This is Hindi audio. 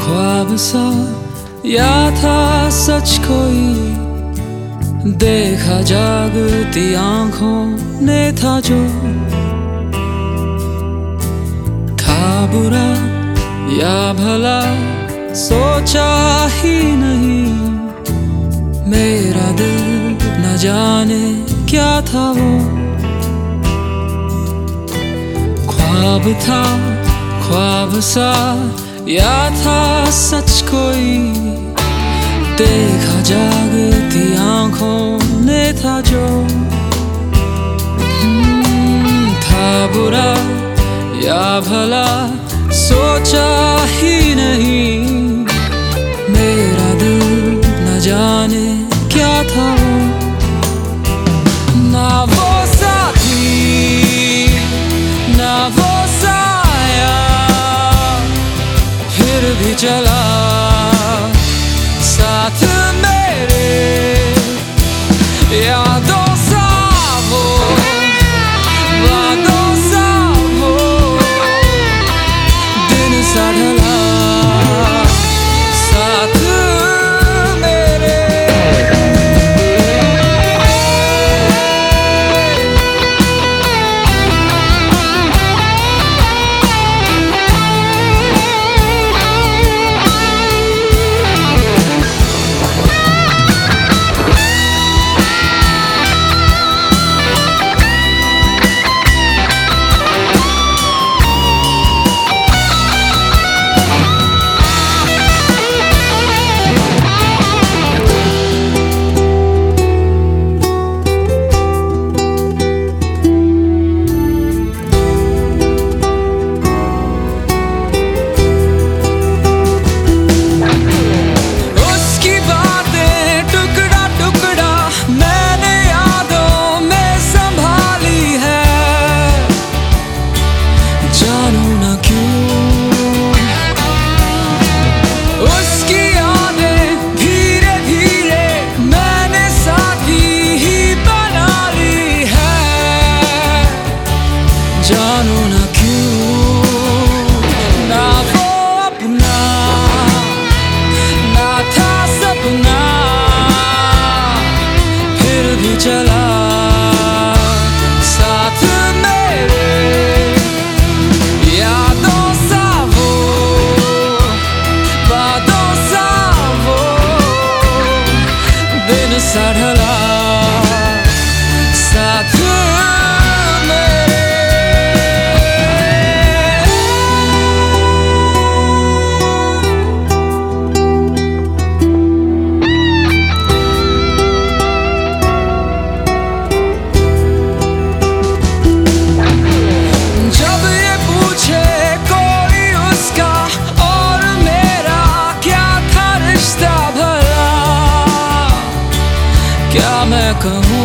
ख्वाब सा या था सच कोई, देखा जागती आंखों ने था जो। था बुरा या भला सोचा ही नहीं, मेरा दिल न जाने क्या था वो। ख्वाब था ख्वाब सा या था सच कोई, देखा जागती आंखों ने था जो। था बुरा या भला सोचा ही नहीं, मेरा दिल न जाने क्या था वो। ना वो साथी ना वो साया, फिर भी चला साथ मेरे। यादों सा वो वादों सा वो, दिन सा ढला साथ मेरे। जानू ना क्यों, ना वो अपना ना था सपना, फिर भी चला साथ मेरे। यादों सा वो बातों सा वो, दिन सा ढला साथ क्या मैं कहूँ।